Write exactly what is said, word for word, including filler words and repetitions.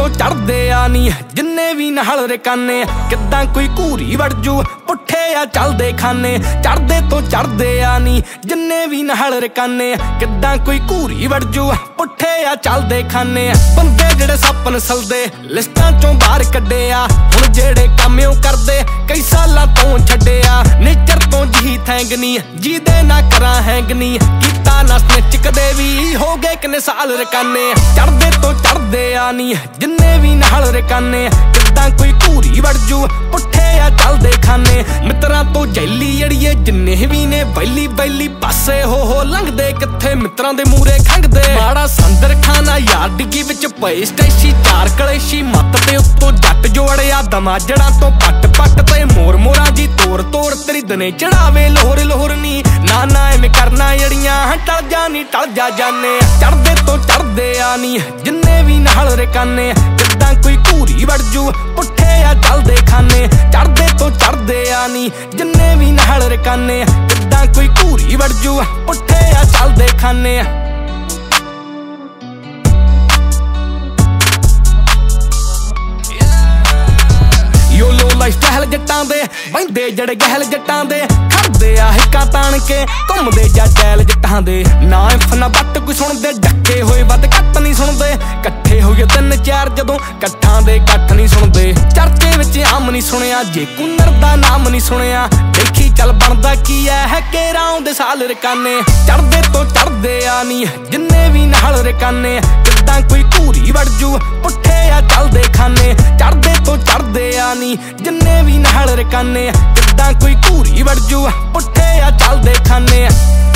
ਤੋਂ ਚੜਦੇ ਆ ਨੀ ਜਿੰਨੇ ਵੀ ਨਾਲ ਰਕਾਨੇ ਕਿੱਦਾਂ ਕੋਈ ਘੂਰੀ ਵੜ ਜੂ ਪੁੱਠੇ ਆ ਚੱਲਦੇ ਖਾਨੇ ਚੜਦੇ ਤੋਂ ਚੜਦੇ ਆ ਨੀ ਜਿੰਨੇ ਵੀ ਨਾਲ ਰਕਾਨੇ ਕਿੱਦਾਂ ਕੋਈ ਘੂਰੀ ਵੜ ਜੂ ਪੁੱਠੇ ਆ ਚੱਲਦੇ ਖਾਨੇ ਬੰਦੇ ਜਿਹੜੇ ਸੱਪ ਨਸਲਦੇ ਲਿਸਟਾਂ ਚੋਂ ਬਾਹਰ ਕੱਢੇ ਆ ਹੁਣ ਜਿਹੜੇ ਕੰਮ ਉਹ ਕਰਦੇ ਕਈ ਸਾਲਾਂ ਤੋਂ ਛੱਡਿਆ ਨੇਚਰ ਤੋਂ ਜੀ ਥੈਂਗਨੀ ਜਿਹਦੇ ਨਾ ਕਰਾਂ ਹੈਂਗਨੀ ਕੀਤਾ ਨਾ ਸਨਿਚ ਕਦੇ ਵੀ ਹੋ ਗਏ ਕਿੰਨੇ ਸਾਲ ਰਕਾਨੇ ਚੜਦੇ ਤੋਂ ਚੜਦੇ ਆ ਨੀ ਜਿੰਨੇ ਵੀ ਨਾਲ ਰਕਾਨੇ ਕਿੱਦਾਂ ਕੋਈ ਘੂਰੀ ਵੜ ਜੂ ਪੁੱਠੇ ਆ ਚੱਲਦੇ ਖਾਨੇ ਮਿੱਤਰਾਂ ਤੋਂ ਜੈਲੀ ਅੜੀਏ ਜਿੰਨੇ ਵੀ ਨੇ ਬੈਲੀ ਬੈਲੀ ਪਾਸੇ ਹੋ ਹੋ ਲੰਘਦੇ ਕਿੱਥੇ ਮਿੱਤਰਾਂ ਦੇ ਮੂਰੇ ਖੰਗਦੇ ਮਾੜਾ ਸੰਦਰ ਖਾਨਾ ਯਾਰ ਡਿੱਗੀ ਵਿੱਚ ਪਏ ਸਟੈਸ਼ੀ ਚਾਰ ਕਲੇਸ਼ੀ ਮੱਤ ਤੇ ਉੱਤੋਂ ਜੱਟ ਜੋੜਿਆ ਦਮਾਜੜਾਂ ਤੋਂ ਪੱਟ ਪੱਟ ਤੇ ਮੋਰ ਮੋਰਾਂ ਜੀ ਤੋੜ ਤੋੜ ਤੇਰੀ ਦਨੇ ਚੜਾਵੇ ਲੋਹਰ ਲੋਹਰ ਨੀ ਨਾ ਨਾ ਐਵੇਂ ਕਰਨਾ ਅੜੀਆਂ ਟਲ ਜਾ ਨੀ ਟਲ ਜਾ ਜਾਨੇ ਚੜਦੇ ਤੋਂ ਚੜਦੇ ਆ ਨੀ ਜਿੰਨੇ ਵੀ ਨਾਲ ਰਕਾਨੇ ਕਿੱਦਾਂ ਕੋਈ ਘੂਰੀ ਵੜ ਜੂ ਪੁੱਠੇ ਆ ਚੱਲਦੇ ਖਾਨੇ ਚੜਦੇ ਤੋਂ ਚੜਦੇ ਆ ਨੀ ਜਿੰਨੇ ਵੀ ਨਾਲ ਰਕਾਨੇ ਕਿੱਦਾਂ ਕੋਈ ਘੂਰੀ ਵੜ ਜੂ ਪੁੱਠੇ ਆ ਚੱਲਦੇ ਖਾਨੇ ਯੋਲੋ ਲਾਈਫ ਸਟਾਈਲ ਜੱਟਾਂ ਦੇ ਬੈਂਦੇ ਜਿਹੜੇ ਗਹਿਲ ਜੱਟਾਂ ਦੇ ਖੜਦੇ ਆ ਹਿੱਕਾਂ ਤਾਣ ਕੇ ਘੁੰਮਦੇ ਜਾ ਡੈਲ ਜੱਟਾਂ ਦੇ ਨਾ ਇਫ ਨਾ ਬੱਟ ਕੋਈ ਸੁਣਦੇ ਡੱਕੇ ਹੋਏ ਵੱਧ ਘੱਟ ਨਹੀਂ ਸੁਣਦੇ ਇਕੱਠੇ ਹੋਏ ਤਿੰਨ ਚਾਰ ਜਦੋਂ ਇਕੱਠਾਂ ਦੇ ਇਕੱਠ ਨਹੀਂ ਸੁਣਦੇ ਚਰਚੇ ਵਿੱਚ ਆਮ ਨਹੀਂ ਸੁਣਿਆ ਜੇ ਕੁੰਨਰ ਦਾ ਨਾਮ ਨਹੀਂ ਸੁਣਿਆ ਦੇਖੀ ਚੱਲ ਬਣਦਾ ਕੀ ਐ ਹੈ ਕੇਰਾਂ ਦੇ ਸਾਲ ਰਕਾਨੇ ਚੜਦੇ ਤੋਂ ਚੜਦੇ ਆ ਨੀ ਜਿੰਨੇ ਵੀ ਨਾਲ ਰਕਾਨੇ ਕਿੱਦਾਂ ਕੋਈ ਘੂਰੀ ਵੜ ਜੂ ਪੁੱਠੇ ਆ ਚੱਲਦੇ ਖਾਨੇ ਚੜਦੇ ਤੋਂ ਚੜਦੇ ਆ ਨੀ ਜਿੰਨੇ ਵੀ ਨਾਲ ਰਕਾਨੇ ਕਿੱਦਾਂ ਕੋਈ ਘੂਰੀ ਵੜ ਜੂ ਪੁੱਠੇ ਆ ਚੱਲਦੇ ਖਾਨੇ